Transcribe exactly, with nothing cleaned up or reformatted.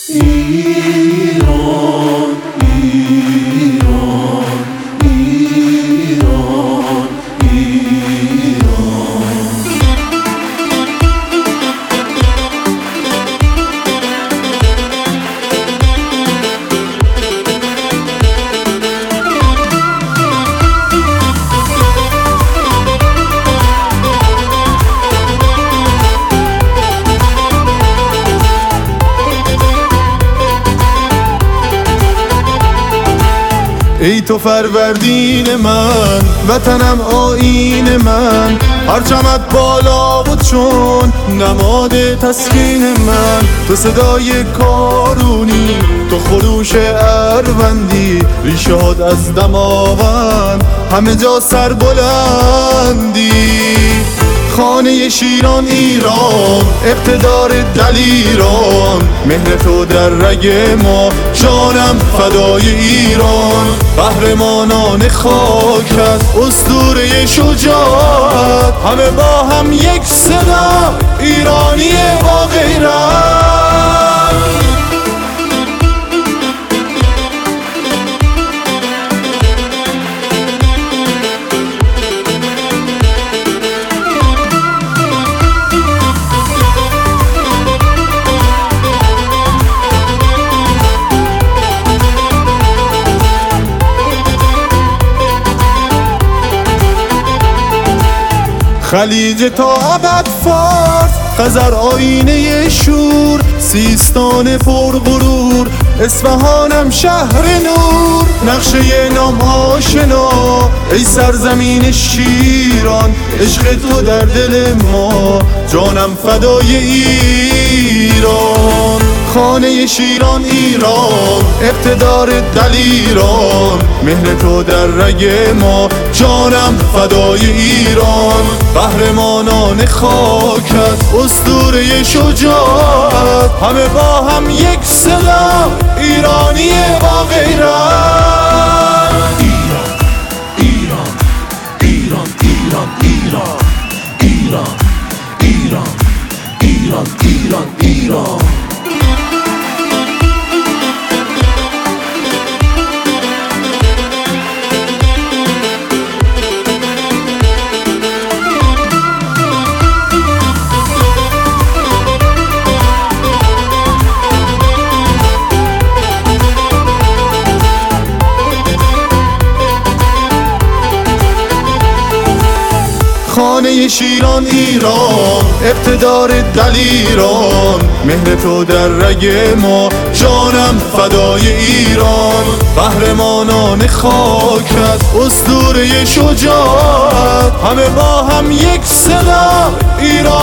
ایران ایران ایران ایران ای تو فروردین من، وطنم آیین من، پرچمت بالا بود چون نماد تسکین من. تو صدای کارونی، تو خروش اروندی، ریشه هات از دماوند همه جا سر بلندی. خانه شیران ایران، اقتدار دلیران، مهر تو در رگ ما، جانم فدای ایران. قهرمانان خاکت، اسطوره شجاعت، همه با هم یک صدا، ایرانی با غیرت. خلیج تا ابد فارس، خزر آینه شور، سیستان پر غرور، اصفهانم شهر نور. نقشه نام آشنا ای سرزمین شیران، عشق تو در دل ما، جانم فدای ایران. خانه شیران ایران، اقتدار دلیران، مهر تو در رگ ما، جانم فدای ایران. قهرمانان خاکت، اسطوره شجاعت، همه با هم یک صدا، ایرانی با غیرت. ایران ایران ایران ایران ایران ایران ایران ایران ایران ایران. خانه شیران ایران، اقتدار دلیران، مهر تو در رگ ما، جانم فدای ایران. قهرمانان خاکت، اسطوره شجاعت، همه با هم یک صدا، ایران.